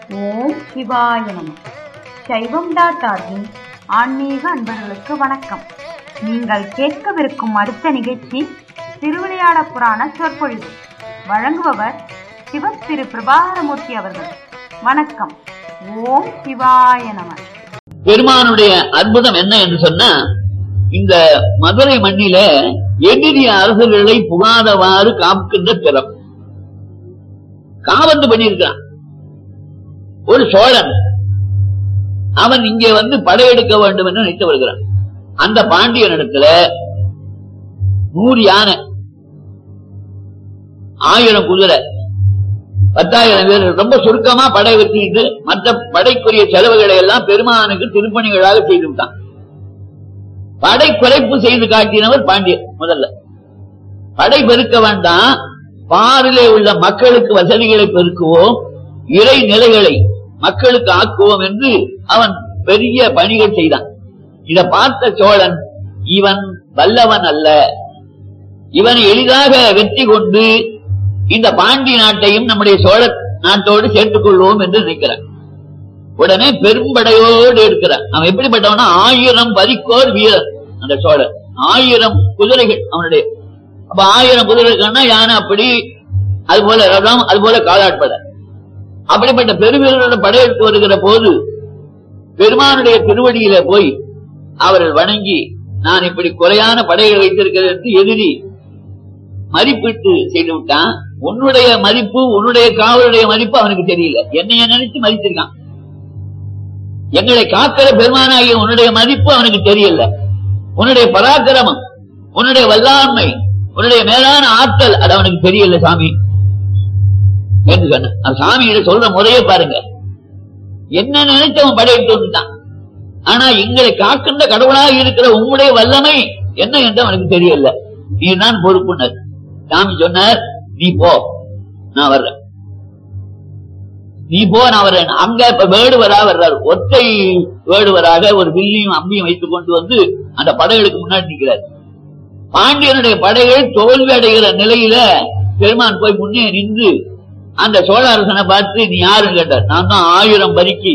ஓம் சிவாய நம. சைவம்.org ஆன்மீக அன்பர்களுக்கு வணக்கம். நீங்கள் கேட்கவிருக்கும் அடுத்த நிகழ்ச்சி திருவிளையாட புராண சொற்பொழிவு. வழங்குபவர் சிவத்திரு பிரபாகரமூர்த்தி அவர்கள். வணக்கம். ஓம் சிவாய நம. பெருமானுடைய அற்புதம் என்ன என்று சொன்னா, இந்த மதுரை மண்ணில எதிரி அரசர்களை புகாதவாறு காக்கின்ற திறம் காவந்து பண்ணியிருக்கிறான். ஒரு சோழன் அவன் இங்கே வந்து படையெடுக்க வேண்டும் என்று நினைத்து வருகிறான். அந்த பாண்டியனிடத்துல 100 யானை, 1000 குதிரை, 10,000 பேர், ரொம்ப சுருக்கமா படை வச்சுக்கிட்டு மற்ற படைக்குரிய செலவுகளை எல்லாம் பெருமானுக்கு திருப்பணிகளாக செய்து விட்டான். படை குறைப்பு செய்து காட்டினவர் பாண்டியன். முதல்ல படை பெருக்க வேண்டாம், பாரிலே உள்ள மக்களுக்கு வசதிகளை பெருக்குவோம், இறை நிலைகளை மக்களுக்கு ஆக்குவோம் என்று அவன் பெரிய பணிகள் செய்தான். இதை பார்த்த சோழன், இவன் வல்லவன் அல்ல, இவன் எளிதாக வெற்றி கொண்டு இந்த பாண்டி நாட்டையும் நம்முடைய சோழ நாட்டோடு சேர்த்துக் கொள்வோம் என்று நினைக்கிறான். உடனே பெரும்படையோடு இருக்கிறான். அவன் எப்படிப்பட்டவனா, 1000 பரிக்கோர் வீரன். அந்த சோழன் 1000 குதிரைகள் அவனுடைய. அப்ப 1000 குதிரைகள்னா யானை அப்படி, அதுபோல ரதம், அதுபோல காலாட்பட, அப்படிப்பட்ட பெருவீரர்களோட படையெடுத்து வருகிற போது பெருமானுடைய திருவடியில போய் அவர்கள் வணங்கி, நான் இப்படி குறையான படைகள் வைத்திருக்கிறது என்று எதிரி மதிப்பீட்டு செய்து விட்டான். உன்னுடைய மதிப்பு, உன்னுடைய காவலுடைய மதிப்பு அவனுக்கு தெரியல. என்னைய நினைச்சு மதித்திருக்கான். எங்களை காக்கிற பெருமானாகிய உன்னுடைய மதிப்பு அவனுக்கு தெரியல. உன்னுடைய பராக்கிரமம், உன்னுடைய வல்லாண்மை, உன்னுடைய மேலான ஆற்றல் அது அவனுக்கு தெரியல சாமி என்று சொன்ன. சாமியிட சொல்ற முறையே பாருங்க. என்ன நினைச்சவன் படையிட்டு வந்துட்டான். ஆனா எங்களை காக்கின்ற கடவுளாக இருக்கிற உங்களுடைய வல்லமை என்ன என்று அவனுக்கு தெரியல. நீ தான் பொறுப்புனர். சாமி சொன்னார், நீ போ, நான் வர்றேன். நீ போ, நான் வர்றேன். அங்க இப்ப வேடுவரா வர்றாரு. ஒற்றை வேடுவராக ஒரு வில்லியும் அம்பியும் வைத்துக் கொண்டு வந்து அந்த படைகளுக்கு முன்னாடி நிற்கிறார். பாண்டியனுடைய படைகள் தோல்வி அடைகிற நிலையில பெருமான் போய் முன்னே நின்று அந்த சோழ அரசனை பார்த்து, நீ யாருன்னு கேட்டார். நான் தான் 1000 பரிக்கு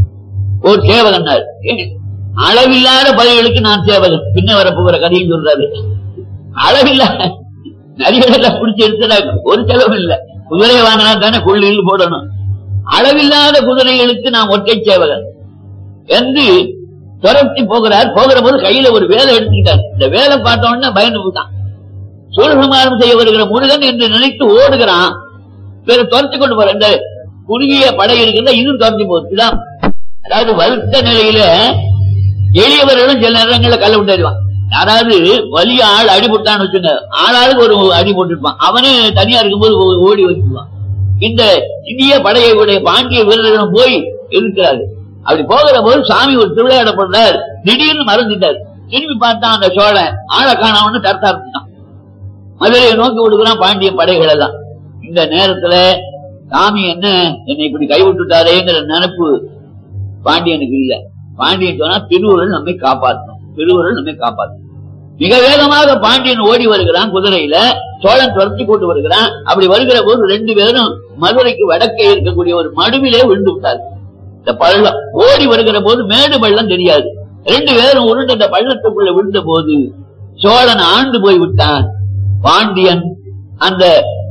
ஒரு சேவகன்னார். அளவில்லாத படைகளுக்கு நான் சேவகன். பின்ன வரப்போகிற கதையும் சொல்றாரு. அளவில்லாத நரிகளை பிடிச்சி எடுத்துறாங்க, ஒரு செலவு இல்ல. குதிரை வாங்கினா தானே கொள்ளையில் போடணும். அளவில்லாத குதிரைகளுக்கு நான் ஒற்றை சேவகன் என்று துரத்தி போகிறார். போகிற போது கையில ஒரு வேலை எடுத்துக்கிட்டார். இந்த வேலை பார்த்த உடனே பயந்து போட்டான். சூழசமாரம் செய்ய வருகிற முருகன் என்று நினைத்து ஓடுகிறான். வேற துரத்தி கொண்டு போற இந்த குறுகிய படை இருக்கிற இதுவும் துரத்தி போகுது. அதாவது வருத்த நிலையில எளியவர்களும் சில நேரங்களில் கல்ல விட்டுருவான். யாராவது வலிய ஆள் அடிபட்டான்னு வச்சுங்க, ஆளாளுக்கு ஒரு அடி போட்டுருப்பான். அவனே தனியா இருக்கும்போது ஓடி வச்சுருவான். இந்த இந்திய படையுடைய பாண்டிய வீரர்களும் போய் இருக்கிறாரு. அப்படி போகிற போது சாமி ஒரு திருவிளையாட போடுறார். திடீர்னு மறந்துட்டார். திரும்பி பார்த்தா அந்த சோழன் ஆளை காணாமன்னு தரத்தா இருந்தான். மதுரையை நோக்கி விடுக்கிறான் பாண்டிய படைகள் எல்லாம். இந்த நேரத்துல சாமி என்னை இப்படி கைவிட்டுட்டாரேங்கிற நினைப்பு பாண்டியனுக்கு இல்ல. பாண்டியன் சொன்னா, திருவுருள் நம்மை காப்பாற்றும், திருவுருள் நம்மை காப்பாற்றும். மிக வேகமாக பாண்டியன் ஓடி வருகிறான் குதிரையில. சோழன் துரத்தி கொண்டு வருகிறான். அப்படி வருகிற போது 2 பேரும் மதுரைக்கு வடக்கே இருக்கக்கூடிய ஒரு மடுவிலே விழுந்து விட்டார். இந்த பள்ளம் ஓடி வருகிற போது மேடு பள்ளம் தெரியாது. 2 பேரும் உருண்டு இந்த பள்ளத்துக்குள்ள விழுந்த போது சோழன் ஆண்டு போய் விட்டான். பாண்டியன் அந்த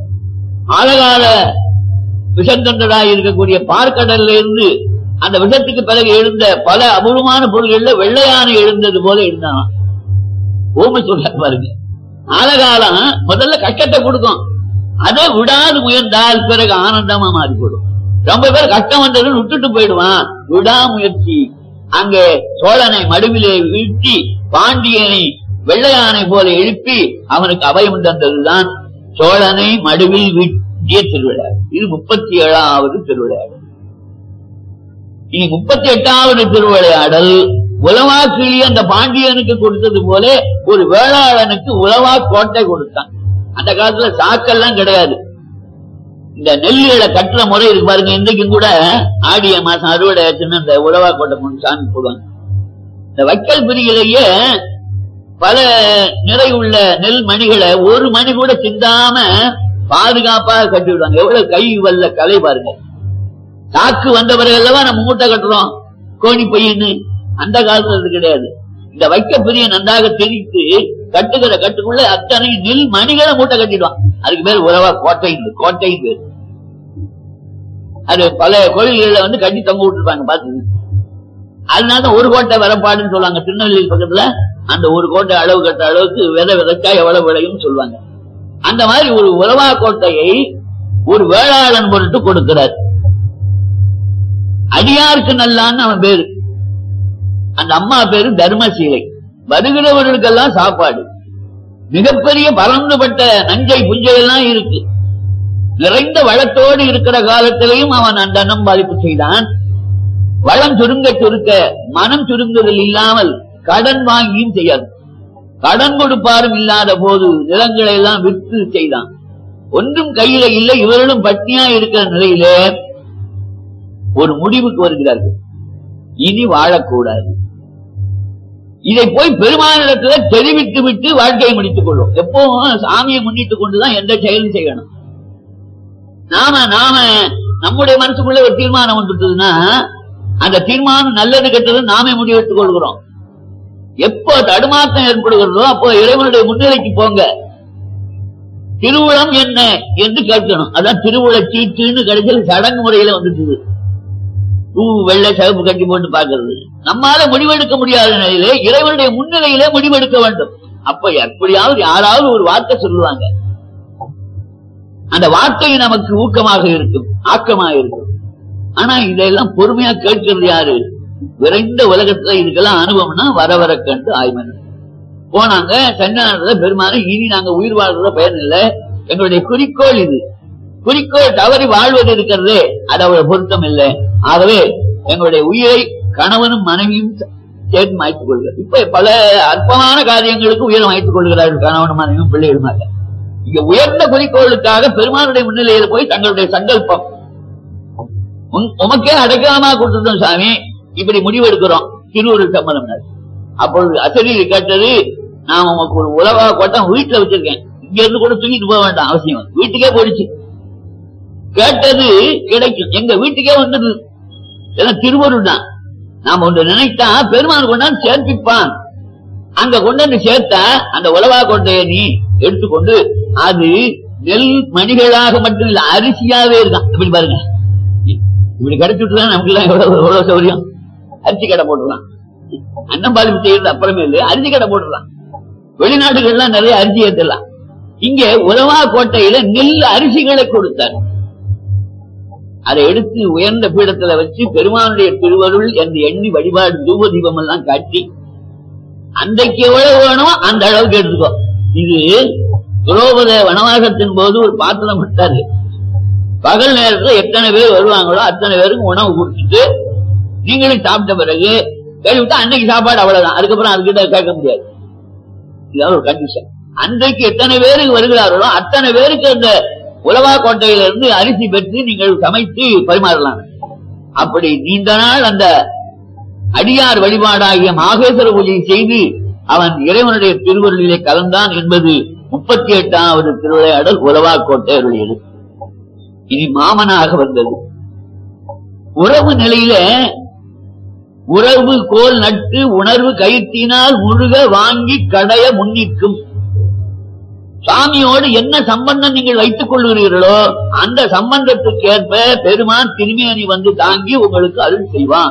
ஆழகால விஷந்தண்டராய் இருக்கக்கூடிய பார்க்கடல்ல இருந்து அந்த விஷத்துக்கு பிறகு எழுந்த பல அபூர்வமான பொருள்கள்ல வெள்ளையான எழுந்தது போல இருந்தான். ஓமை சொல்ல பாருங்க. ஆழகாலம் முதல்ல கஷ்டத்தை கொடுக்கும், அதை விடாது முயன்றால் பிறகு ஆனந்தமா மாறி போடும். ரொம்ப பேர் கஷ்டம் வந்தது விட்டுட்டு போயிடுவான். விடாமுயற்சி அங்கே சோழனை மடுவிலே வீழ்த்தி பாண்டியனை வெள்ளையானை போல எழுப்பி அவனுக்கு அபயம் தந்ததுதான் சோழனை மடுவில் வீட்டிய திருவிழா. இது 37வது திருவிளையாடல். இனி 38வது திருவிளையாடல் உலவாக்கிளி அந்த பாண்டியனுக்கு கொடுத்தது போல ஒரு வேளாளனுக்கு உலவா கோட்டை கொடுத்தான். அந்த காலத்துல சாக்கெல்லாம் கிடையாது. இந்த நெல்லுகளை கட்டுற முறை இருக்கு பாருங்க. இன்றைக்கும் கூட ஆடிய மாசம் அறுவடை ஆச்சுன்னு அந்த உலவா கோட்டை கொண்டு சாமி போடுவாங்க. இந்த வைக்கல் பிரிவிலேயே பல நிறை உள்ள நெல் மணிகளை ஒரு மணி கூட சிந்தாம பாதுகாப்பாக கட்டி விடுவாங்க. எவ்வளவு கை வல்ல கலை பாருங்க. சாக்கு வந்த பிறகு நம்ம மூட்டை கட்டுறோம் கோணி பையன்னு. அந்த காலத்துல அது கிடையாது. இந்த வைக்க பெரிய நன்றாக தெரிவித்து கட்டுகிற கட்டுக்குள்ள அத்தனை நெல் மணிகளை மூட்டை கட்டிடுவான். அதுக்கு பேர் உறவா கோட்டை பேர். அது பல கோயில்கள்ல கட்டி தொங்க விட்டுருப்பாங்க பாத்து. அதனால ஒரு கோட்டை வரப்பாடுன்னு சொல்லுவாங்க. திருநெல்வேலி பக்கத்துல அந்த ஒரு கோட்டை அளவு கட்ட அளவுக்கு விதைச்சா எவ்வளவு விளையும் சொல்லுவாங்க. அந்த மாதிரி ஒரு உறவா கோட்டையை ஒரு வேளாளன் பொருட்டு கொடுக்கிறார். அடியாருக்கு நல்லான்னு அவன் பேரு. அந்த அம்மா பேரு தர்மசீலை. வருகிறவர்களுக்கெல்லாம் சாப்பாடு. மிகப்பெரிய பறந்துபட்ட நஞ்சை புஞ்சை எல்லாம் இருக்கு. நிறைந்த வளத்தோடு இருக்கிற காலத்திலையும் அவன் அந்த அன்னம்பாதிப்பு செய்தான். வளம் சுருங்க மனம் சுருங்குதல் இல்லாமல் கடன் வாங்கியும் செய்யாது. கடன் கொடுப்பாரும் இல்லாத போது நிலங்களை எல்லாம் விற்று செய்தான். ஒன்றும் கையில இல்லை. இவர்களும் பட்டினியா இருக்கிற நிலையிலே ஒரு முடிவுக்கு வருகிறார்கள். இனி வாழக்கூடாது. இதை போய் பெருமானிடத்துல தெரிவித்து விட்டு வாழ்க்கையை முடித்துக் கொள்வோம். எப்பவும் சாமியை முன்னிட்டுக் கொண்டுதான் எந்த செயலும் செய்யணும். நாம நம்முடைய மனசுக்குள்ள ஒரு தீர்மானம் வந்துட்டதுன்னா அந்த தீர்மானம் நல்லது கெட்டது நாமே முடிவெடுத்துக் கொள்கிறோம். எப்போ தடுமாற்றம் ஏற்படுகிறதோ அப்போ இறைவனுடைய முன்னிலைக்கு போங்க. திருவுளம் என்ன என்று கேட்கணும். அதான் திருவுள சீட்டுன்னு கடைசியில் சடங்கு முறையில வந்துட்டு பூ வெள்ளை சிவப்பு கட்டி போட்டு பாக்குறது. நம்மால முடிவெடுக்க முடியாத நிலையிலே இறைவனுடைய முன்னிலையிலே முடிவெடுக்க வேண்டும். அப்ப எப்படியாவது யாராவது ஒரு வார்த்தை சொல்லுவாங்க. அந்த வார்த்தை நமக்கு ஊக்கமாக இருக்கும், ஆக்கமாக இருக்கும். ஆனா இதெல்லாம் பொறுமையா கேட்கிறது யாரு? விரைந்த உலகத்துல இதுக்கெல்லாம் அனுபவம்னா வர வர கண்டு ஆய்மன் போனாங்க. சன்னிதானத்துல பெருமானே இனி நாங்க உயிர் வாழ்றத பயன் இல்லை. எங்களுடைய குறிக்கோள் இது. குறிக்கோள் தவறி வாழ்வது இருக்கிறதே அது அவ்வளவு பொருத்தம் இல்லை. ஆகவே எங்களுடைய உயிரை கணவனும் மனைவியும் சேர்த்து மாய்த்துக் கொள்கிறார். இப்ப பல அற்பமான காரியங்களுக்கு உயிரை மாய்த்துக் கொள்கிறார்கள் கணவனும் மனைவியும் பிள்ளைகளுமாக. இங்க உயர்ந்த குறிக்கோளுக்காக பெருமானுடைய முன்னிலையில் போய் தங்களுடைய சங்கல்பம் உமக்கே அடைக்கலமா கொடுத்துட்டோம் சாமி, இப்படி முடிவெடுக்கிறோம் திருவூர் சம்பந்தம். அப்பொழுது அசரீரி கேட்டது, நான் உமக்கு ஒரு உலவா கோட்டம் வீட்டுல வச்சிருக்கேன், இங்க இருந்து கூட தூக்கிட்டு போக வேண்டாம் அவசியம், வீட்டுக்கே போயிடுச்சு. கேட்டது கிடைக்கும், எங்க வீட்டுக்கே வந்தது. திருவருள் தான். நாம ஒன்று நினைத்தா பெருமான் கொண்டாந்து சேர்ப்பிப்பான். அங்க கொண்டாந்து சேர்த்தா அந்த உலவா கோட்டையை நீ எடுத்துக்கொண்டு அது நெல் மணிகளாக மட்டும் இல்ல அரிசியாவே இருக்கான். இப்படி பாருங்க, இப்படி கிடைச்சுட்டுதான் நமக்கு எல்லாம் எவ்வளவு சௌரியம். அரிசி கடை போட்டுடலாம், அன்னம் பாலிப்பு செய்யறது அப்புறமே இல்லை, அரிசி கடை போட்டுடலாம். வெளிநாடுகள்லாம் நிறைய அரிசி ஏற்றலாம். இங்க உலவா கோட்டையில நெல் அரிசிகளை கொடுத்தார். அதை எடுத்து உயர்ந்த பீடத்துல வச்சு பெருமானுடைய திருவருள் என்று எண்ணி வழிபாடு தூப தீபம் எல்லாம் காட்டி அன்றைக்கு எவ்வளவு வேணுமோ அந்த அளவுக்கு எடுத்துக்கோ. இது துரோபத வனவாசத்தின் போது ஒரு பாத்திரம் விட்டாரு. பகல் நேரத்துல எத்தனை பேர் வருவாங்களோ அத்தனை பேருக்கு உணவு கொடுத்துட்டு நீங்களும் சாப்பிட்ட பிறகு கேள்விட்டா அன்னைக்கு சாப்பாடு அவ்வளவுதான், அதுக்கப்புறம் அதுக்கிட்ட கேட்க முடியாது. இதாவது ஒரு கண்டிஷன். அன்றைக்கு எத்தனை பேருக்கு வருகிறார்களோ அத்தனை பேருக்கு அந்த உலவா கோட்டையிலிருந்து அரிசி பெற்று நீங்கள் சமைத்து பரிமாறலாம். அப்படி நீண்ட நாள் அந்த அடியார் வழிபாடாகிய மாகேஸ்வர பூஜையை செய்து அவன் இறைவனுடைய திருவருளிலே கலந்தான் என்பது 38வது திருவிளையாடல் உலவா கோட்டை அருளியது. இனி மாமனாக வந்தது. உறவு நிலையில உறவு கோல் நட்டு உணர்வு கயிற்றினால் முழுக வாங்கி கடைய முன்னிற்கும். சாமியோடு என்ன சம்பந்தம் நீங்கள் வைத்துக் கொள்கிறீர்களோ அந்த சம்பந்தத்துக்கு ஏற்ப பெருமான் திருமேனி வந்து தாங்கி உங்களுக்கு அருள் செய்வான்.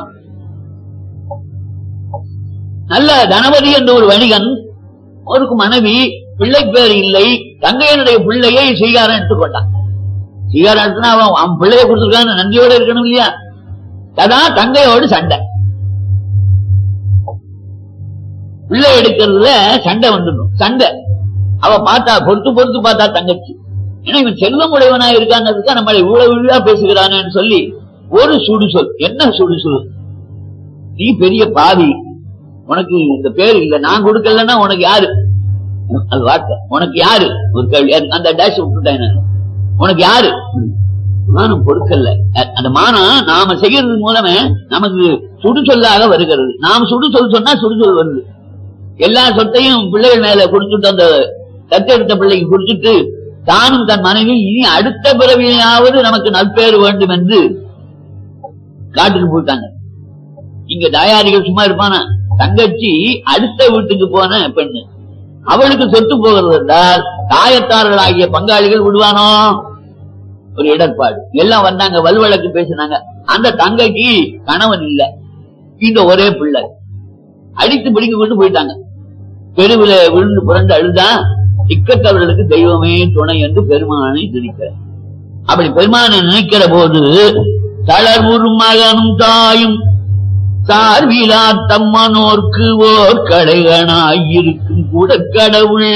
நல்ல தனபதி என்ற ஒரு வணிகன், அவருக்கு மனைவி, பிள்ளை பேர் இல்லை, தங்கையனுடைய பிள்ளையை சீகாரம் எடுத்துக்கொண்டான். சீகாரம் எடுத்துனா அவன் பிள்ளைய கொடுத்துருக்கான்னு நன்றியோட இருக்கணும் இல்லையா? அதான் தங்கையோடு சண்டை. பிள்ளை எடுக்கிறதுல சண்டை வந்துடும். சண்டை அவ பார்த்தா பொறுத்து பார்த்தா தங்கச்சி, ஏன்னா இவன் செல்வம் உடையவனா இருக்காங்கிறதுக்கா நம்மளை இவ்வளவு பேசுகிறானு சொல்லி ஒரு சுடுசொல். என்ன சுடுசொல்? நீ பெரிய பாவி, உனக்கு இந்த பேர் இல்ல, நான் கொடுக்கலன்னா உனக்கு யாரு? அது வார்த்தை. உனக்கு யாரு? ஒரு கேள்வி. அந்த டேஷ் விட்டுட்டேன். உனக்கு யாரு? மானம் கொடுக்கல. அந்த மானம் நாம செய்யறது மூலமே நமக்கு சுடுசொல்லாக வருகிறது. நாம சுடுசொல் சொன்னா சுடுசொல் வருது. எல்லா சொத்தையும் பிள்ளைகள் மேல குடிச்சுட்டு அந்த தத்தெடுத்த பிள்ளைக்கு குடிச்சிட்டு தானும் தன் மனைவி இனி அடுத்த பிறவியாவது நமக்கு நற்பேறு வேண்டும் என்று காட்டுக்கு போயிட்டாங்க. இங்க தாயாரிகள் சும்மா இருப்பானா? தங்கச்சி அடுத்த வீட்டுக்கு போன பெண்ணு, அவளுக்கு சொத்து போகிறது என்றால் தாயத்தார்கள் ஆகிய பங்காளிகள் விடுவானோ? ஒரு இடர்பாடு. எல்லாம் வந்தாங்க, வல்வழக்கு பேசினாங்க. அந்த தங்கைக்கு கணவன் இல்ல, இந்த ஒரே பிள்ளை. அடித்து பிடிக்க கொண்டு போயிட்டாங்க. தெருவில் விழுந்து புரண்டு அழுதா, இக்கத்தவர்களுக்கு தெய்வமே துணை என்று பெருமானை நினைக்கிற. அப்படி பெருமானை நினைக்கிற போது தளர்வுறு மகனும் தாயும் சார்பிலா தம்மனோர்க்கு ஓர் கடைகனாயிருக்கும் கூட கடவுள்.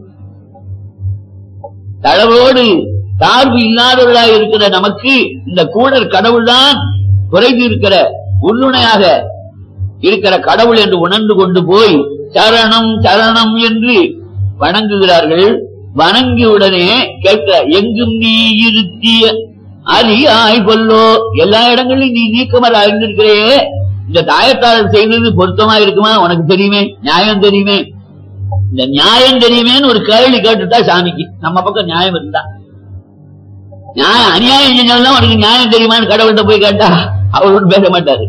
தளவோடு சார்பு இல்லாதவர்களாக இருக்கிற நமக்கு இந்த கூடர் கடவுள் தான் குறைந்து இருக்கிற உள்ளுணையாக இருக்கிற கடவுள் என்று உணர்ந்து கொண்டு போய் சரணம் சரணம் என்று வணங்குகிறார்கள். வணங்கியுடனே கேட்க, எங்கும் நீ இருத்திய அரியாய் கொல்லோ, எல்லா இடங்களிலும் நீ நீக்கமர அறிந்திருக்கிறே, இந்த தாயத்தாளர் செய்தது பொருத்தமா இருக்குமா? உனக்கு தெரியுமே, நியாயம் தெரியுமே. இந்த நியாயம் தெரியுமேன்னு ஒரு கேள்வி கேட்டுட்டா சாமிக்கு நம்ம பக்கம் நியாயம் இருந்தா, நியாயம் அநியாயம் செஞ்சாலும் உனக்கு நியாயம் தெரியுமான்னு கடவுள்கிட்ட போய் கேட்டா அவர் ஒன்றும் பேச மாட்டாரு.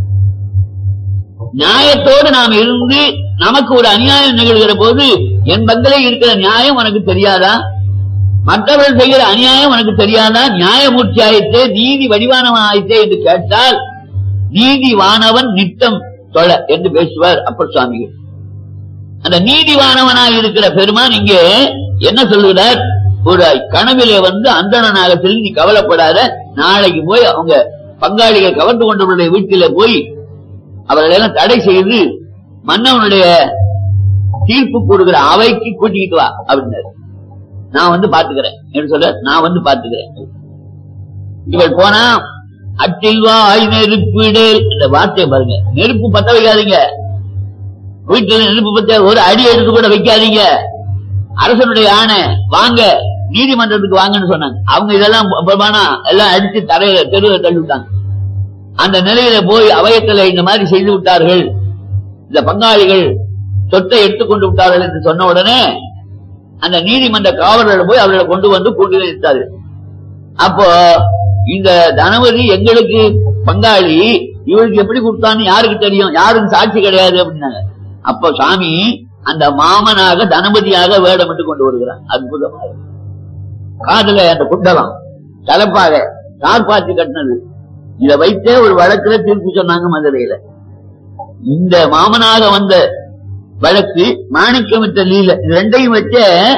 நியாயத்தோடு நாம் இருந்து நமக்கு ஒரு அநியாயம் நிகழ்கிற போது என் பங்கிலே இருக்கிற நியாயம் உனக்கு தெரியாதா? மற்றவர்கள் செய்கிற அநியாயம் உனக்கு தெரியாதா? நியாயமூர்த்தி ஆயிற்றே, நீதி வடிவானவன் ஆயிற்றே என்று கேட்டால் நீதிவானவன் நித்தம் தொழ என்று பேசுவார் அப்பர் சுவாமிகள். அந்த நீதிவானவனாக இருக்கிற பெருமான் இங்கே என்ன சொல்லுகிறார்? ஒரு கனவிலே வந்து அந்தணனாக சொல்லி நீ கவலைப்படாத, நாளைக்கு போய் அவங்க பங்காளிகள் கவர்ந்து கொண்டவர்களுடைய வீட்டில போய் அவர்களெல்லாம் தடை செய்து மன்னவனுடைய தீர்ப்பு கூறுகிற அவைக்கு கூட்டிக்கிட்டு வா அப்படின்னாரு. நான் வந்து பாத்துக்கிறேன் என்று சொல்ல, நான் வந்து பாத்துக்கிறேன். இவள் போனா அட்டில்வாய் நெருப்பிடேல், இந்த வார்த்தையை பாருங்க. நெருப்பு பத்த வைக்காதீங்க, வீட்டுல நெருப்பு பத்த ஒரு அடி எடுத்து கூட வைக்காதீங்க. அரசனுடைய ஆணை, வாங்க நீதிமன்றத்துக்கு வாங்கன்னு சொன்னாங்க. அவங்க இதெல்லாம் எல்லாம் அடிச்சு தரையில தெருவை தள்ளி விட்டாங்க. அந்த நிலையில போய் அவையத்துல இந்த மாதிரி செய்து விட்டார்கள், இந்த பங்காளிகள் சொத்தை எடுத்துக்கொண்டு விட்டார்கள் என்று சொன்ன உடனே அந்த நீதிமன்ற காவலர்கள் போய் அவர்களை கொண்டு வந்து கூட்டி நிறுத்தார்கள். அப்போ இந்த தனபதி எங்களுக்கு பங்காளி, இவருக்கு எப்படி கொடுத்தான்னு யாருக்கு தெரியும், யாரும் சாட்சி கிடையாது அப்படின்னாங்க. அப்போ சாமி அந்த மாமனாக தனபதியாக வேடமிட்டு கொண்டு வருகிறார். அற்புதமாக காதுல அந்த குண்டலம் தலைப்பாக கார்பாத்தி கட்டினது, இதை வைத்தே ஒரு வழக்குல தீர்ப்பு சொன்னாங்க மதுரையில. இந்த மாமனாக வந்த வழக்கு மாணிக்கமிட்ட லீல, இது ரெண்டையும் வச்ச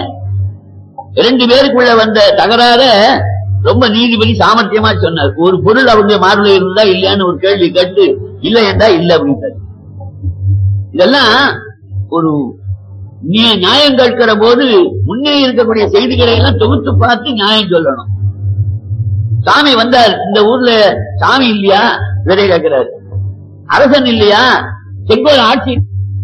இரண்டு பேருக்குள்ள வந்த தகராற ரொம்ப நீதிபதி சாமர்த்தியமா சொன்னார். ஒரு பொருள் அவங்க மாறுல இருந்தா இல்லையான்னு ஒரு கேள்வி கேட்டு இல்ல என்றா இல்ல அப்படின்றார். இதெல்லாம் ஒரு நியாயம் கேட்கிற போது முன்னே இருக்கக்கூடிய செய்திகளை எல்லாம் தொகுத்து பார்த்து நியாயம் சொல்லணும். சாமி வந்தார், இந்த ஊர்ல சாமி இல்லையா விரை கேட்கிறார், அரசன் இல்லையா, செங்கோல் ஆட்சி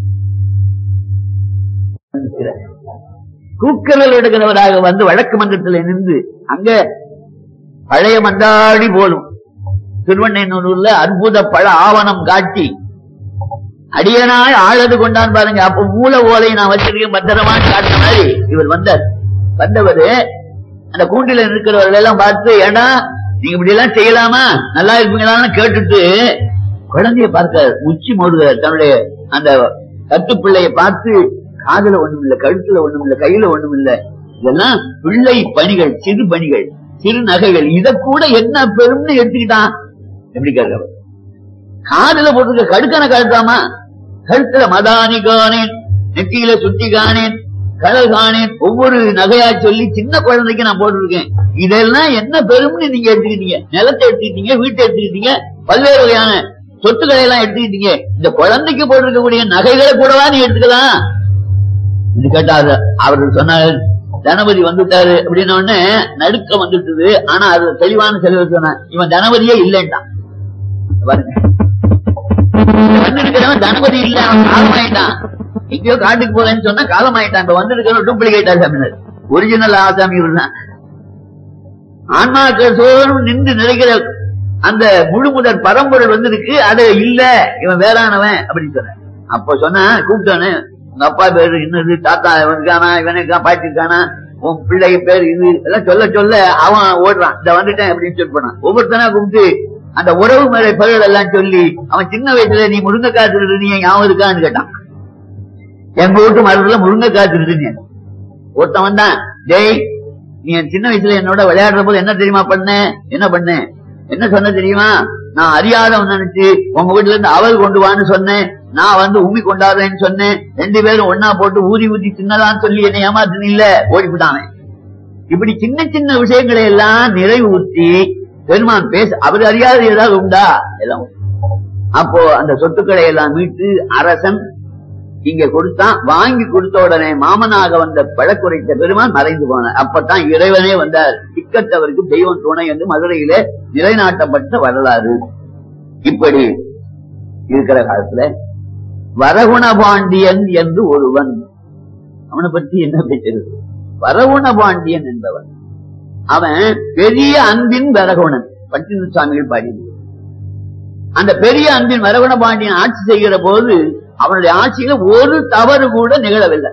கூக்கரல் எடுக்கிறவராக வந்து வழக்கு மன்றத்தில் நின்று அங்க பழைய மண்டாடி போலும் திருவண்ணூர்ல அற்புத பழ ஆவணம் காட்டி அடியனாய் ஆழது கொண்டான் பாருங்க. அப்ப மூல ஓலை நான் வச்சிருக்கேன் பத்திரமான காட்டுற மாதிரி இவர் வந்தார். வந்தவரு அந்த கூண்டில இருக்கிறவர்கள் எல்லாம் பார்த்து, ஏன்னா நீங்க இப்படி எல்லாம் செய்யலாமா, நல்லா இருப்பீங்களான்னு கேட்டுட்டு குழந்தைய பார்க்க உச்சி மோடுகிறார். தன்னுடைய அந்த கட்டுப்பிள்ளைய பார்த்து, காதுல ஒண்ணும் இல்ல, கழுத்துல ஒண்ணும் இல்ல, கையில ஒண்ணும் இல்ல, இதெல்லாம் பிள்ளை பணிகள், சிறு பணிகள், சிறு நகைகள், இத கூட என்ன பெரும்னு எடுத்துக்கிட்டான். எப்படி கேட்க, காதுல போட்டிருக்க கடுக்கனை கழுத்தாமா, கழுத்துல மதானி காணேன், நெற்றியில சுட்டி காணேன், கடல் காணேன், ஒவ்வொரு நகையா சொல்லி சின்ன குழந்தைக்கு நான் போட்டிருக்கேன். இதெல்லாம் என்ன பெரும்னு நீங்க எடுத்துக்கிட்டீங்க, நிலத்தை எடுத்துக்கிட்டீங்க, வீட்டை எடுத்துக்கிட்டீங்க, பல்வேறு வகையான சொத்துக்களை எல்லாம் எடுத்துக்கிட்டீங்க, இந்த குழந்தைக்கு போட்டிருக்கக்கூடிய நகைகளை கூடவா நீ எடுத்துக்கலாம் இது கேட்டாரு. அவர்கள் சொன்னார், தனபதி வந்துட்டாரு அப்படின்ன உடனே நடுக்கம் வந்துட்டுது. ஆனா அது தெளிவான செலவு சொன்ன, இவன் தனபதியே இல்லைன்ட்டான். வந்திருக்கிறவன் தனபதி இல்ல, அவன் காலமாயிட்டான். எங்கேயோ காட்டுக்கு போறேன்னு சொன்னா காலமாயிட்டான். இப்ப வந்திருக்கிற டூப்ளிகேட் ஆசாமி, ஒரிஜினல் ஆசாமி தான். ஆன்மாக்கள் சோதனும் நின்று நிறைகிற அந்த முழு முதல் பரம்பொருள் வந்திருக்கு, அது இல்ல, இவன் வேறானவன் அப்படின்னு சொன்ன. அப்ப சொன்ன கூப்பிட்டானு, உங்க அப்பா பேரு இன்னது, தாத்தா இருக்கானா, இவனுக்கா பாட்டி இருக்கானா, உன் பிள்ளை பேர் இது எல்லாம் சொல்ல சொல்ல அவன் ஓடுறான். இந்த வந்துட்டேன் அப்படின்னு சொல்லி போனான். ஒவ்வொருத்தனா கூப்பிட்டு அந்த உறவு முறை பகல் எல்லாம் சொல்லி அவன் சின்ன வயசுல நீ முருங்கைக்காய் திருடு நீ ஞாபகம் இருக்கான்னு கேட்டான். எங்க வீட்டு மரத்துல முருங்கைக்காய் திருடு ஒருத்தவன் தான், டேய் நீ என் சின்ன வயசுல என்னோட விளையாடுற போது என்ன தெரியுமா பண்ண, என்ன சொன்ன தெரியுமா, நான் அறியாதவன் நினைச்சு உங்க வீட்டுல இருந்து அவல் கொண்டு வான்னு சொன்னேன், நான் வந்து உமி கொண்டாடுறேன்னு சொன்னேன், 2 பேரும் ஒன்னா போட்டு ஊதி சின்னதான்னு சொல்லி என்னை ஏமாத்தின இல்ல, ஓடிவிட்டான். இப்படி சின்ன சின்ன விஷயங்களை எல்லாம் நிறைவு ஊற்றி பெருமான் பேச அவர் அறியாத ஏதாவது உண்டா எல்லாம். அப்போ அந்த சொத்துக்களை எல்லாம் மீட்டு அரசன் இங்க கொடுத்தான். வாங்கி கொடுத்த உடனே மாமனாக வந்த பழக்குறைத்த பெருமான் மறைந்து போனார். அப்பதான் இறைவனே வந்தார். திக்கற்றவருக்கு தெய்வம் துணை என்று மதுரையிலே நிலைநாட்டப்பட்ட வரலாறு. இப்படி இருக்கிற காலத்துல வரகுணபாண்டியன் என்று ஒருவன், அவனை பற்றி என்ன பேசுறது? வரகுணபாண்டியன் என்பவன் அவன் பெரிய அன்பின் வரகுணன். பட்டின சுவாமிகள் பாடியது. அந்த பெரிய அன்பின் வரகுணபாண்டியன் ஆட்சி செய்கிற போது அவனுடைய ஆட்சியில ஒரு தவறு கூட நிகழவில்லை.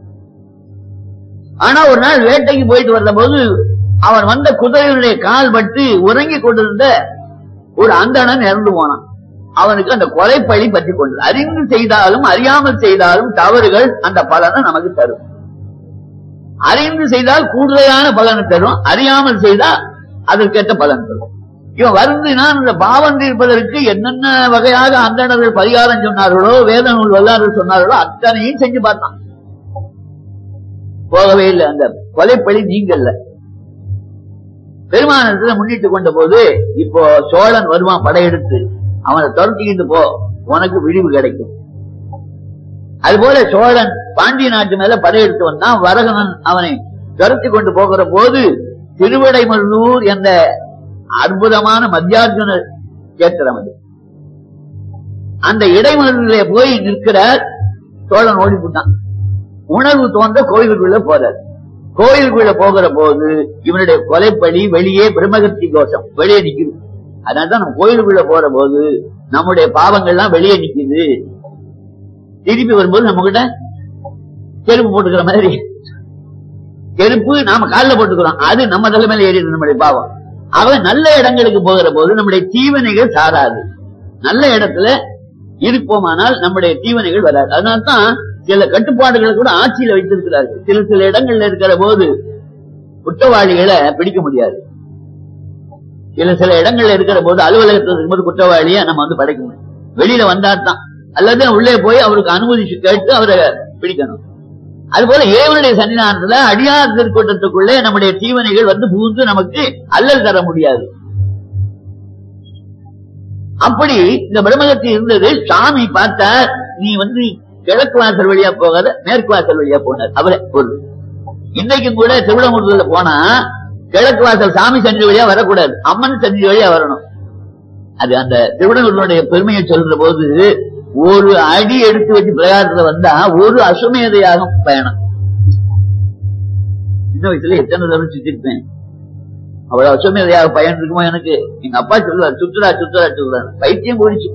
ஆனா ஒரு நாள் வேட்டைக்கு போயிட்டு வந்த போது அவன் வந்த குதிரையுடைய கால் பட்டு உறங்கி கொண்டிருந்த ஒரு அந்தணன் இறந்து போனான். அவனுக்கு அந்த கொலைப்பழி பற்றி கொண்டது. அறிந்து செய்தாலும் அறியாமல் செய்தாலும் தவறுகள் அந்த பலனை நமக்கு தரும். அறிந்து செய்தால் கூடுதலான பலனை தரும், அறியாமல் செய்தால் அதற்கேற்ற பலன் தரும். இவன் வருந்தினான். இந்த பாவம் தீர்ப்பதற்கு என்னென்ன வகையாக அந்தணர்கள் பரிகாரம் சொன்னார்களோ, வேத நூல் வல்லார்கள் சொன்னார்களோ அத்தனையும் செஞ்சு பார்த்தான். போகவே இல்லை, அந்த கொலைப்பழி நீங்கல்ல. பெருமானத்துல முன்னிட்டு கொண்ட போது இப்போ சோழன் வருவான் படையெடுத்து, அவனை துரத்திக்கிட்டு போ, உனக்கு விழிவு கிடைக்கும். அதுபோல சோழன் பாண்டிய நாட்டு மேல படையெடுத்து வந்தான். வரகனன் அவனை துரத்தி கொண்டு போகிற போது திருவிடைமருதூர் என்ற அற்புதமான மத்தியார்ஜுன கேத்திரம் அது. அந்த இடைமருதிலே போய் நிற்கிறார். சோழன் ஓடி போட்டான். உணர்வு தோன்ற கோயிலுக்குள்ள போறார். கோயிலுக்குள்ள போகிற போது இவனுடைய கொலைப்பழி வெளியே பிரம்மகத்தி தோஷம் வெளியே நிக்குது. அதனால்தான் நம்ம கோயிலுக்குள்ள போற போது நம்முடைய பாவங்கள்லாம் வெளியே நிக்குது. திருப்பி வரும்போது நம்ம கிட்ட செருப்பு போட்டுக்கிற மாதிரி, செருப்பு நாம காலில் போட்டுக்கிறோம், அது நம்ம தலைமையில ஏறிடுது நம்முடைய பாவம். அவன் நல்ல இடங்களுக்கு போகிற போது நம்முடைய தீவனைகள் சாராது. நல்ல இடத்துல இருப்போமானால் நம்முடைய தீவனைகள் வராது. அதனால்தான் சில கட்டுப்பாடுகளை கூட ஆட்சியில வைத்திருக்கிறார்கள். சில இடங்கள்ல இருக்கிற போது குற்றவாளிகளை பிடிக்க முடியாது. சில இடங்கள்ல இருக்கிற போது அலுவலகத்தில் இருக்கும்போது குற்றவாளியை நம்ம வந்து படைக்க முடியும். வெளியில வந்தாதான், அல்லது உள்ளே போய் அவருக்கு அனுமதி கேட்டு அவரை பிடிக்கணும். அதுபோல ஏவனுடைய சன்னிதானத்துல அடியார் திருக்கூட்டத்துக்குள்ளே நம்முடைய தீவனைகள் வந்து புகுந்து நமக்கு அல்லல் தர முடியாது. அப்படி இந்த பிரம்மகத்தில் இருந்தது. சாமி பார்த்தார், நீ வந்து கிழக்கு வாசல் வழியா போகாத மேற்கு வாசல் வழியா போனார். அவரே ஒரு இன்னைக்கும் கூட திருவிழாமூர்த்தில போனா கிழக்கு வாசல் சாமி சந்நிதி வழியா வரக்கூடாது, அம்மன் சந்நிதி வழியா வரணும். அது அந்த திருவிழாமூர்த்தியுடைய பெருமையை சொல்ற போது ஒரு அடி எடுத்து வச்சு பிரகாரத்துல வந்தா ஒரு அசுமேதையாகும் பயணம். சின்ன வயசுல எத்தனை தடவை சுத்திருப்பேன். அவ்வளவு அசுமேதையாக பயன் இருக்குமோ எனக்கு. எங்க அப்பா சொல்லுவார், சுற்றுலா சொல்றாரு, பைத்தியம் போயிடுச்சு.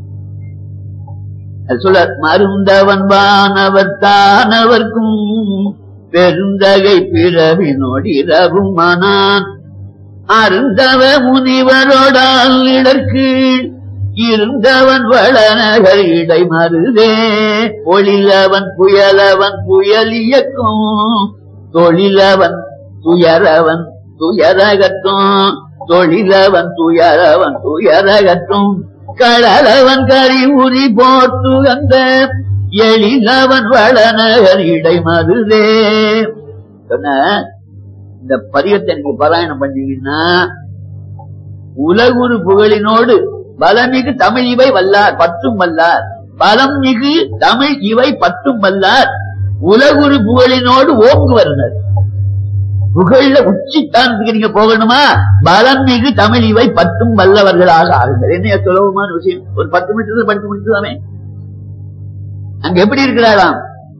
அது சொல்ல மருந்தவன் வானவர் தானவர்க்கும் பெருந்தகை பிறவி நொடிரவும் மனான் அருந்தவ முனிவரோடால் இடற்கு இருந்தவன் வளநகர் இடை மருதே ஒளிலவன் புயலவன் புயலியக்கும் தொழிலவன் துயரவன் துயரகற்றும் தொழிலவன் துயரவன் துயரகற்றும் கடலவன் கரி உரி போட்டு அந்த எழிலவன் வளநகர் இடை மருதே. சொன்ன இந்த பதிகத்தை நீங்க பாராயணம் பண்ணீங்கன்னா உலகுரு புகழினோடு பலமிகு தமிழ் இவை வல்லார் பற்றும் வல்லார், பலம் மிகு தமிழ் இவை பற்றும் வல்லார், உலகுரு புகழினோடு ஓங்குவர்னர். புகழ்ல உச்சித்தானத்துக்கு நீங்க போகணுமா, பலம் மிகு தமிழ் இவை பற்றும் வல்லவர்களாக ஆகுங்கள். என்ன சுலபமான விஷயம். ஒரு 10 நிமிஷத்துல படித்து முடிச்சுதானே. அங்க எப்படி இருக்கிறாராம்,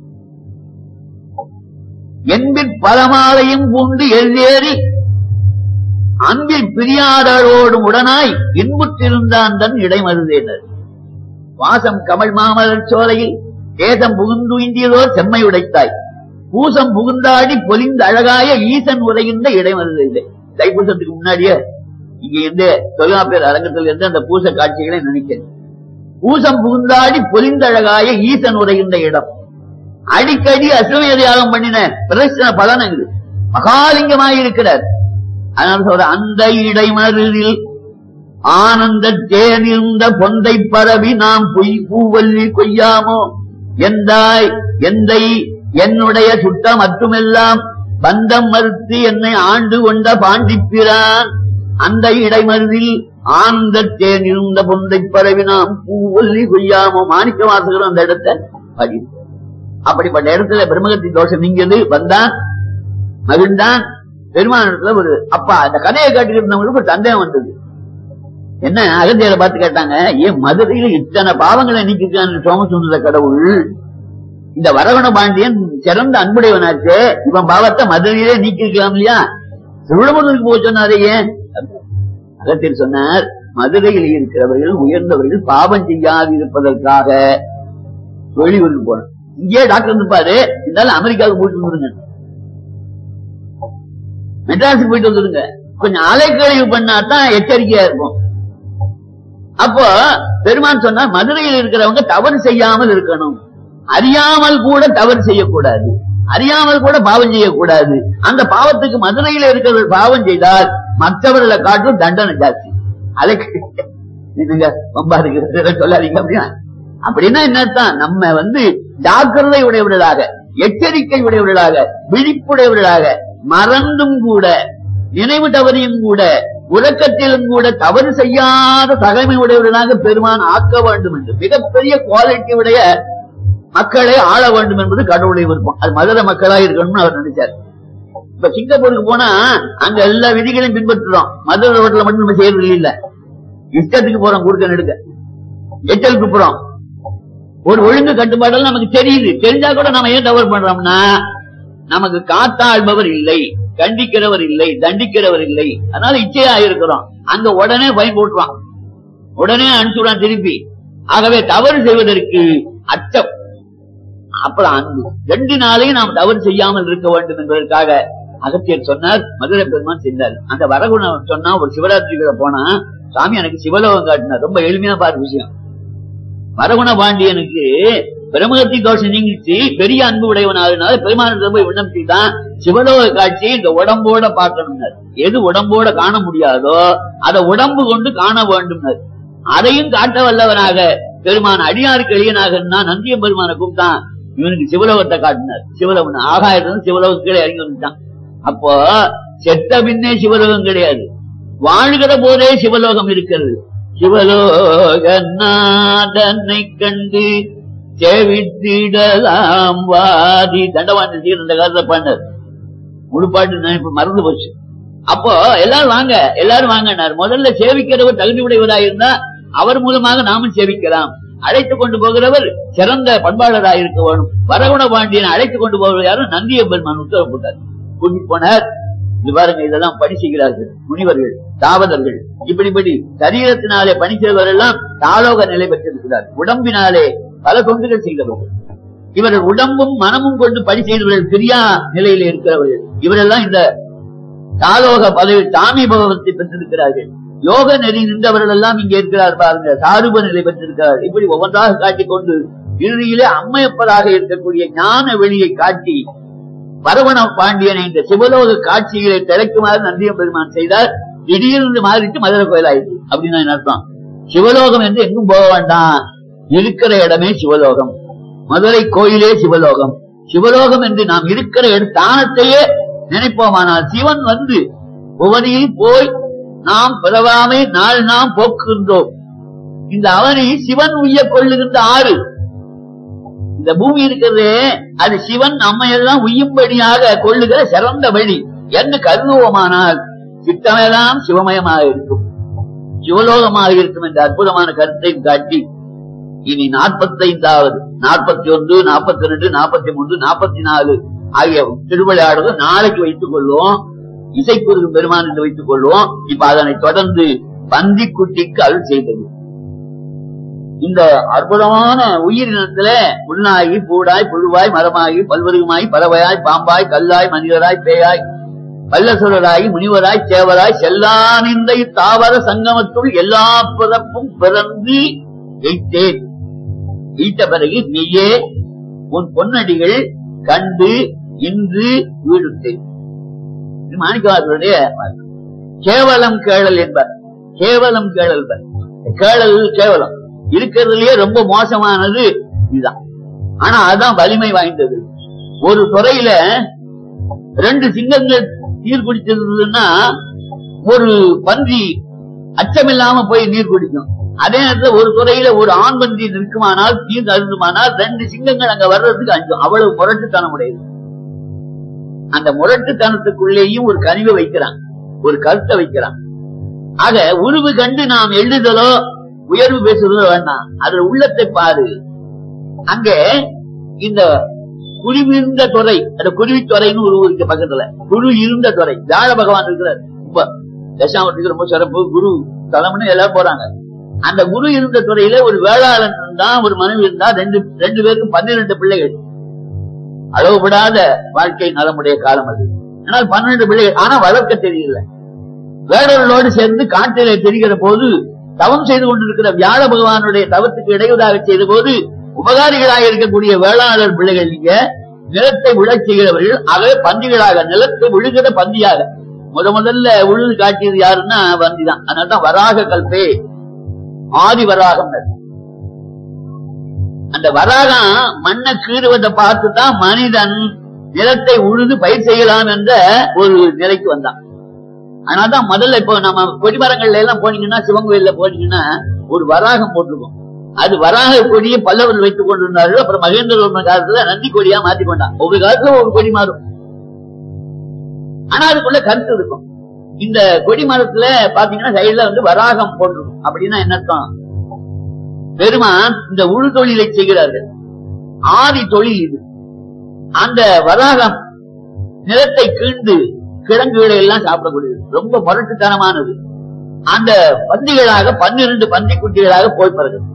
என்பிற் பலமாலையும் பூண்டு எழுதேறி அன்பில் பிரியாதோடும் உடனாய் இன்புற்றிருந்தான் தன் இடைமருதேனர். வாசம் கமல் மாமலர் சோலையில் கேசம் புகுந்து இந்தியதோர் செம்மை உடைத்தாய், பூசம் புகுந்தாடி பொலிந்த அழகாய ஈசன் உரைகின்ற இடைமருதே. தைப்பூசத்துக்கு முன்னாடியே இங்க இருந்து தொல்காப்பியர் அரங்கத்தில் இருந்து அந்த பூச காட்சிகளை நினைக்கிறேன். பூசம் புகுந்தாடி பொலிந்தழகாய ஈசன் உரைகின்ற இடம். அடிக்கடி அசுவமேத யாகம் பண்ணின பிரதர்சன பலன் அங்கு மகாலிங்கமாய் இருக்கிறார். அதனால சொல்ற அந்த இடைமருதில் ஆனந்த தேனிருந்த பொந்தை பரவி நாம் பூவல்லி கொய்யாமோ எந்தாய் எந்தை என்னுடைய சுட்டம் மட்டுமெல்லாம் பந்தம் மறுத்து என்னை ஆண்டு கொண்ட பாண்டிப்பிரான். அந்த இடைமருதில் ஆனந்த தேனிருந்த பொந்தை பரவி நாம் பூவல்லி கொய்யாமோ. மாணிக்க வாசகரும் அந்த இடத்தை படி. அப்படிப்பட்ட இடத்துல பிரம்மகத்தி தோஷம் நீங்கியது. வந்தான், மகிழ்ந்தான். பெருமானத்துல ஒரு அப்பா அந்த கதையை காட்டியிருந்தவங்களுக்கு ஒரு சந்தேகம் வந்தது. என்ன அகத்தியரை பார்த்து கேட்டாங்க, ஏன் மதுரையில இத்தனை பாவங்களை நீக்கிருக்கான்னு சோமசுந்தர கடவுள், இந்த வரவண பாண்டியன் சிறந்த அன்புடையவனாச்சு, இவன் பாவத்தை மதுரையிலே நீக்கிருக்கலாம் இல்லையா, திருவிழமூருக்கு போக சொன்னாரே ஏன்? அகத்தியர் சொன்னார், மதுரையில் இருக்கிறவர்கள் உயர்ந்தவர்கள் பாவம் செய்யாது இருப்பதற்காக வெளியூருக்கு போன. இங்கே டாக்டர் இருப்பாரு, இருந்தாலும் அமெரிக்காவுக்கு போயிட்டு வந்துருங்க, மெட்ராஸுக்கு போயிட்டு வந்துருங்க, கொஞ்சம் அலைக்கழிவு பண்ணாதான் எச்சரிக்கையா இருக்கும். அப்போ பெருமான் சொன்னா மதுரையில் இருக்கிறவங்க தவறு செய்யாமல் இருக்கணும், அறியாமல் கூட தவறு செய்யக்கூடாது, அறியாமல் கூட பாவம் செய்யக்கூடாது. அந்த பாவத்துக்கு மதுரையில இருக்கிறவர்கள் பாவம் செய்தால் மற்றவர்களை காட்டும் தண்டனை ஜாஸ்தி. அலைக்கழிங்க ரொம்ப சொல்லாதீங்க அப்படின்னா. அப்படின்னா என்னத்தான், நம்ம ஜாக்கிரதை உடையவர்களாக, எச்சரிக்கை உடையவர்களாக, விழிப்புடையவர்களாக, மறந்தும் கூட, நினைவு தவறியும் கூட, உறக்கத்திலும் கூட தவறு செய்யாத தகைமை உடையவர்களாக பெருமான் ஆக்க வேண்டும் என்று, மிகப்பெரிய குவாலிட்டி உடைய மக்களை ஆள வேண்டும் என்பது கடவுளுடைய விருப்பம். அது மதுரை மக்களா இருக்கணும்னு அவர் நினைச்சார். இப்ப சிங்கப்பூருக்கு போனா அங்க எல்லா விதிகளையும் பின்பற்றுறோம். மதுரை ரோட்ல மட்டும் நம்ம செய்யறது இல்ல, இஷ்டத்துக்கு போறோம், குறுக்க நெடுக்க எச்சலுக்கு போறோம். ஒரு ஒழுங்கு கட்டுப்பாடெல்லாம் நமக்கு தெரியுது. தெரிஞ்சா கூட நம்ம ஏன் தவறு பண்றோம்னா, நமக்கு காத்தாழ்பவர் இல்லை, கண்டிக்கிறவர் இல்லை, தண்டிக்கிறவர் இல்லை, அதனால இச்சையா இருக்கிறோம். அங்க உடனே பயன் போட்டுவான், உடனே அனுப்பிச்சுடான் திருப்பி. ஆகவே தவறு செய்வதற்கு அச்சம், அப்புறம் அன்பு, ரெண்டு நாளையும் நாம் தவறு செய்யாமல் இருக்க வேண்டும் என்பதற்காக அகத்தியர் சொன்னார், மதுரை பெருமான் சென்றார். அந்த வரகுணம் சொன்னா, ஒரு சிவராத்திரிகளை போனா சாமி எனக்கு சிவலோகம் காட்டினார். ரொம்ப எளிமையா பார்த்த விஷயம். வரகுண பாண்டியனுக்கு பிரம்மகத்தி தோஷம் நீங்கிச்சு, பெரிய அன்பு உடையவனாக பெருமானத்தை போய் விண்ணப்பிச்சுதான் சிவலோக காட்சியை இந்த உடம்போட பார்க்கணும். எது உடம்போட காண முடியாதோ அதை உடம்பு கொண்டு காண வேண்டும். அதையும் காட்ட வல்லவனாக பெருமான் அடியாருக்கு எளியனாக நந்தியம் பெருமானை கூப்பிட்டான். இவனுக்கு சிவலோகத்தை காட்டினார். சிவலோகம் ஆகாயத்திலிருந்து சிவலோகங்களே இறங்கி வந்துட்டான். அப்போ செத்த பின்னே சிவலோகம் கிடையாது, வாழ்கிற போதே சிவலோகம் இருக்கிறது. சிவலோக நாதனை கண்டு செவித்திடலாம் வாதி தண்டவாண்டி சீர் இந்த காலத்தை பண்ணார். முழுப்பாட்டு நினைப்பு மறந்து போச்சு. அப்போ எல்லாரும் வாங்க, எல்லாரும் வாங்கினார். முதல்ல சேவிக்கிறவர் தகுதி உடையவராக இருந்தா அவர் மூலமாக நாமும் சேவிக்கலாம். அழைத்துக் கொண்டு போகிறவர் சிறந்த பண்பாளராக இருக்க வேணும். வரகுண பாண்டியனை அழைத்துக் கொண்டு போகிறவர் யாரும் நந்திய பெருமான் உத்தரவு போட்டார். கூட்டிட்டு போனார். இது பாருங்க, இதெல்லாம் பணி செய்கிறார்கள் முனிவர்கள், தாவதர்கள். இப்படிப்படி சரீரத்தினாலே பணி செய்வர்கள் எல்லாம் தாலோக நிலை பெற்றிருக்கிறார். உடம்பினாலே பல தொண்டுகள் செய்தவர்கள். இவர்கள் உடம்பும் மனமும் கொண்டு பணி செய்தவர்கள், கிரியா நிலையில இருக்கிறவர்கள். இவரெல்லாம் இந்த தாலோக பதவி தாமி பகவத்தை பெற்றிருக்கிறார்கள். யோக நெறி நின்றவர்கள் எல்லாம் இங்கே இருக்கிறார் பாருங்க, சாரூப நிலை பெற்றிருக்கிறார். இப்படி ஒவ்வொன்றாக காட்டிக்கொண்டு இறுதியிலே அம்மையப்பராக இருக்கக்கூடிய ஞான வெளியை காட்டி வரவண பாண்டியனை இந்த சிவலோக காட்சிகளை திளைக்குமாறு நந்தியம் பெருமான் செய்தார். திடீர்னு மாறிட்டு மதுரை கோயில் ஆயிடுச்சு. அப்படின்னு அர்த்தம். சிவலோகம் என்று எங்கும் போக வேண்டாம், இருக்கிற இடமே சிவலோகம். மதுரை கோயிலே சிவலோகம். சிவலோகம் என்று நாம் இருக்கிற ஸ்தானத்தையே நினைப்போமானால் சிவன் புவனியில் போய் நாம் பிறவாமை நாள் நாம் போக்குகின்றோம். இந்த அவனை சிவன் உய்ய கொள்ளுகின்ற ஆறு. இந்த பூமி இருக்கிறது, அது சிவன் நம்மையெல்லாம் உய்யும்படியாக கொள்ளுகிற சிறந்த வழி என்று கருதுவோமானால் சித்தமெல்லாம் சிவமயமாக இருக்கும், சிவலோகமாக இருக்கும் என்ற அற்புதமான கருத்தை காட்டி இனி 45வது 41, 42, 43, 44 ஆகிய திருவிளையாடுகள் நாளைக்கு வைத்துக் கொள்வோம். இசைக்குரு பெருமான் என்று வைத்துக் கொள்வோம். இப்ப அதனை தொடர்ந்து பந்திக்குட்டிக்கு அருள் செய்தது. இந்த அற்புதமான உயிரினத்துல புண்ணாகி பூடாய் புழுவாய் மரமாகி பல்வருகமாய் பறவையாய் பாம்பாய் கல்லாய் மனிதராய் பேயாய் வல்லசுரராய் முனிவராய் சேவராய் செல்லானிந்தை தாவர சங்கமத்துள் எல்லா பிறப்பும் பிறந்து எய்த்தேன். ஈட்ட பிறகு நீயே உன் பொன்னடிகள் கண்டு இன்று வீடுத்தேன். மாணிக்கவாசருடைய கேவலம் கேளல் என்பார். கேவலம் கேளல் கேளல் கேவலம் இருக்கிறதுலயே ரொம்ப மோசமானது இதுதான். ஆனா அதுதான் வலிமை வாய்ந்தது. ஒரு துறையில 2 சிங்கங்கள் நீர் குடிச்சிருந்ததுன்னா ஒரு பன்றி அச்சமில்லாம போய் நீர் குடிக்கும். அதே நேரத்தில் ஒரு துறையில ஒரு ஆண் பன்றி நிற்குமானால் நீர் அருந்துமானால் 2 சிங்கங்கள் அங்க வர்றதுக்கு அஞ்சும். அவ்வளவு முரட்டுத்தனம் உடையது. அந்த முரட்டுத்தனத்துக்குள்ளேயும் ஒரு கனிவை வைக்கிறான், ஒரு கருத்தை வைக்கிறான். ஆக உருவு கண்டு நாம் எழுதுதலோ உயர்வு பேசுறதோ வேண்டாம், அதுல உள்ளத்தை பாரு. அங்க இந்த குருவிருந்த துறை, அந்த குருவித்துறைன்னு ஒரு ஊருக்கு பக்கத்துல குரு இருந்த துறை, வியாழ பகவான் இருக்கிறார். இப்ப தசாமத்துக்கு ரொம்ப சிறப்பு, குரு தலைமுன்னு எல்லாரும் போறாங்க. அந்த குரு இருந்த துறையில ஒரு வேளாளன் இருந்தா, ஒரு மனைவி இருந்தா, ரெண்டு பேருக்கும் 12 பிள்ளைகள். அளவுபடாத வாழ்க்கை நலமுடைய காலம் அது. ஆனால் 12 பிள்ளைகள், ஆனா வளர்க்க தெரியல. வேடர்களோடு சேர்ந்து காட்டிலே தெரிகிற போது தவம் செய்து கொண்டிருக்கிற வியாழ பகவானுடைய தவத்துக்கு இடையூறாக செய்த போது உபகாரிகளாக இருக்கக்கூடிய வேளாளர் பிள்ளைகள் நீங்க நிலத்தை விழச் செய்கிறவர்கள். ஆகவே பந்திகளாக, நிலத்தை விழுகிற பந்தியாக முதல்ல உழுது காட்டியது யாருன்னா பந்திதான். அதனால்தான் வராக கல்பே, ஆதி வராகம். அந்த வராகம் மண்ணை கீறுவதை பார்த்துதான் மனிதன் நிலத்தை உழுது பயிர் செய்யலாம் என்ற ஒரு நிலைக்கு வந்தான். அதனால்தான் முதல்ல இப்போ நம்ம கொடிமரங்கள்ல எல்லாம் போனீங்கன்னா, சிவன் கோயில்ல போனீங்கன்னா ஒரு வராகம் போட்டிருக்கும். அது வராக கொடியை பல்லவர்கள் வைத்துக் கொண்டிருந்தார்கள். அப்புறம் மகேந்திரவர்மன் காலத்துல நந்தி கொடியா மாற்றி கொண்டான். ஒவ்வொரு காலத்துல ஒரு கொடி மாறும், ஆனா அதுக்குள்ள கருத்து இருக்கும். இந்த கொடி மரத்துல பாத்தீங்கன்னா சைடுல வராகம் போட்டிருக்கும். அப்படின்னா என்ன அர்த்தம்? பெருமான் இந்த உழு தொழிலை செய்கிறார்கள், ஆதி தொழில் இது. அந்த வராகம் நிலத்தை கீழ்ந்து கிழங்குகளை எல்லாம் சாப்பிடக்கூடியது, ரொம்ப முரட்டுத்தனமானது. அந்த பந்திகளாக 12 பந்தி குட்டிகளாக போய் பிறகு